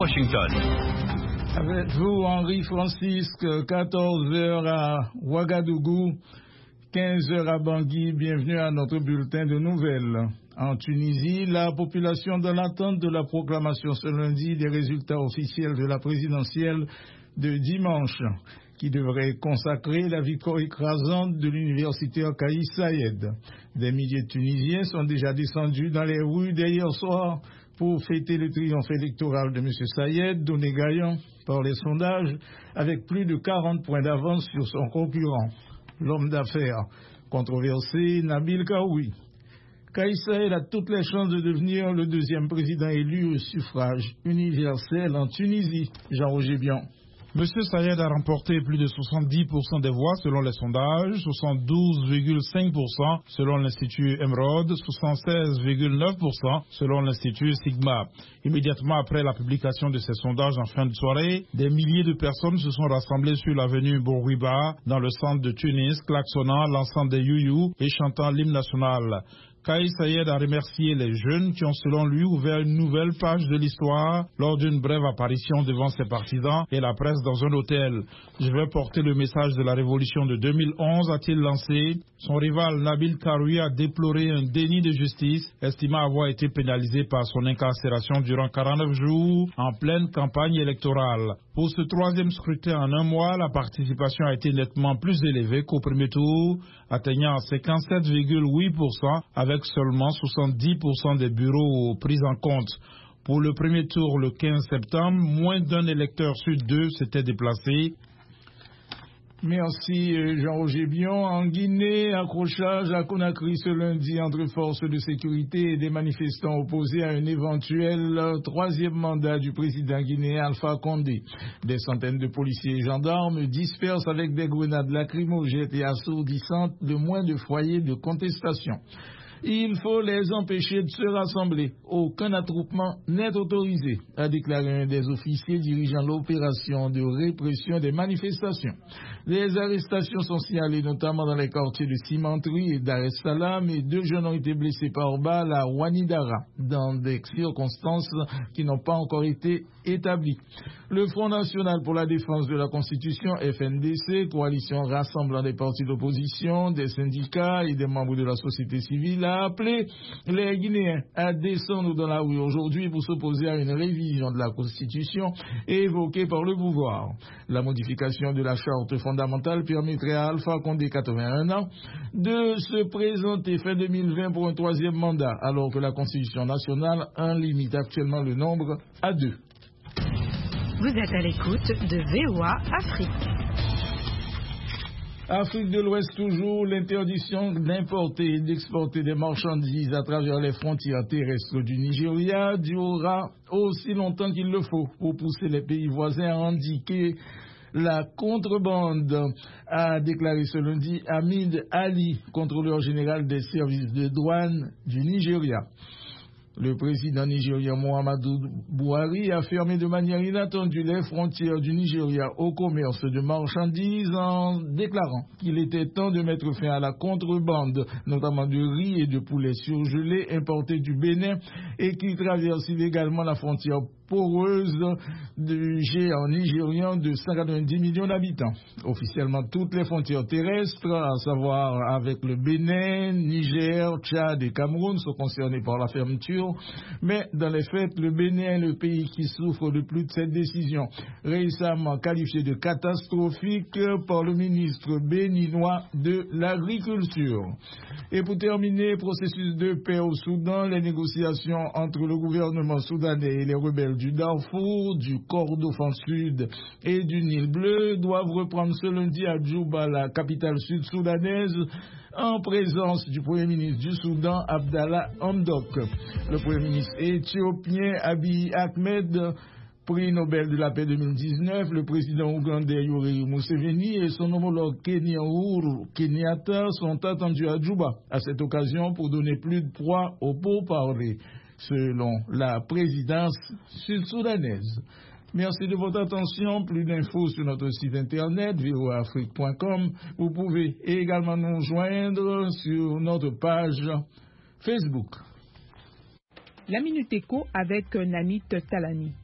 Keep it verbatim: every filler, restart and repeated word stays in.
Washington. Avec vous, Henri Francisque, quatorze heures à Ouagadougou, quinze heures à Bangui. Bienvenue à notre bulletin de nouvelles. En Tunisie, la population dans l'attente de la proclamation ce lundi des résultats officiels de la présidentielle de dimanche, qui devrait consacrer la victoire écrasante de l'universitaire Kais Saied. Des milliers de Tunisiens sont déjà descendus dans les rues dès hier soir pour fêter le triomphe électoral de M. Saied, donné gagnant par les sondages, avec plus de quarante points d'avance sur son concurrent, l'homme d'affaires controversé Nabil Karoui. Kais Saied a toutes les chances de devenir le deuxième président élu au suffrage universel en Tunisie. Jean-Roger Bion. Monsieur Saied a remporté plus de soixante-dix pour cent des voix selon les sondages, soixante-douze virgule cinq pour cent selon l'Institut Emerald, soixante-seize virgule neuf pour cent selon l'Institut Sigma. Immédiatement après la publication de ces sondages en fin de soirée, des milliers de personnes se sont rassemblées sur l'avenue Bourguiba, dans le centre de Tunis, klaxonnant l'ensemble des youyou et chantant l'hymne national. Kais Saied a remercié les jeunes qui ont selon lui ouvert une nouvelle page de l'histoire lors d'une brève apparition devant ses partisans et la presse dans un hôtel. Je vais porter le message de la révolution de deux mille onze, a-t-il lancé. Son rival Nabil Karoui a déploré un déni de justice, estimant avoir été pénalisé par son incarcération durant quarante-neuf jours en pleine campagne électorale. Pour ce troisième scrutin en un mois, la participation a été nettement plus élevée qu'au premier tour, atteignant cinquante-sept virgule huit pour cent avec seulement soixante-dix pour cent des bureaux pris en compte. Pour le premier tour le quinze septembre, moins d'un électeur sur deux s'était déplacé. Merci Jean-Roger Bion. En Guinée, accrochage à Conakry ce lundi entre forces de sécurité et des manifestants opposés à un éventuel troisième mandat du président guinéen Alpha Condé. Des centaines de policiers et gendarmes dispersent avec des grenades lacrymogènes et assourdissantes de moins de foyers de contestation. Il faut les empêcher de se rassembler. Aucun attroupement n'est autorisé, a déclaré un des officiers dirigeant l'opération de répression des manifestations. Les arrestations sont signalées notamment dans les quartiers de Cimenterie et Dar es Salaam, et deux jeunes ont été blessés par balle à Ouanidara, dans des circonstances qui n'ont pas encore été établies. Le Front National pour la Défense de la Constitution, F N D C, coalition rassemblant des partis d'opposition, des syndicats et des membres de la société civile, a appelé les Guinéens à descendre dans la rue aujourd'hui pour s'opposer à une révision de la Constitution évoquée par le pouvoir. La modification de la charte fondamentale permettrait à Alpha Condé, quatre-vingt-un ans, de se présenter fin deux mille vingt pour un troisième mandat, alors que la Constitution nationale en limite actuellement le nombre à deux. Vous êtes à l'écoute de V O A Afrique. Afrique de l'Ouest toujours, l'interdiction d'importer et d'exporter des marchandises à travers les frontières terrestres du Nigeria durera aussi longtemps qu'il le faut pour pousser les pays voisins à endiguer la contrebande, a déclaré ce lundi Hamid Ali, contrôleur général des services de douane du Nigeria. Le président nigérien Muhammadu Buhari a fermé de manière inattendue les frontières du Nigeria au commerce de marchandises en déclarant qu'il était temps de mettre fin à la contrebande, notamment de riz et de poulet surgelés importés du Bénin et qui traversent illégalement la frontière poreuse du géant nigérian de cent quatre-vingt-dix millions d'habitants. Officiellement, toutes les frontières terrestres, à savoir avec le Bénin, Niger, Tchad et Cameroun, sont concernées par la fermeture. Mais dans les faits, le Bénin est le pays qui souffre le plus de cette décision, récemment qualifiée de catastrophique par le ministre béninois de l'Agriculture. Et pour terminer, processus de paix au Soudan, les négociations entre le gouvernement soudanais et les rebelles du Darfour, du Kordofan Sud et du Nil Bleu doivent reprendre ce lundi à Djouba, la capitale sud-soudanaise, en présence du Premier ministre du Soudan, Abdallah Hamdok. Le Premier ministre éthiopien Abiy Ahmed, prix Nobel de la paix deux mille dix-neuf, le président ougandais Yoweri Museveni et son homologue kenyan Uhuru Kenyatta sont attendus à Djouba à cette occasion pour donner plus de poids aux pourparlers, selon la présidence sud-soudanaise. Merci de votre attention. Plus d'infos sur notre site internet v o a afrique point com. Vous pouvez également nous joindre sur notre page Facebook. La Minute Éco avec Namit Talani.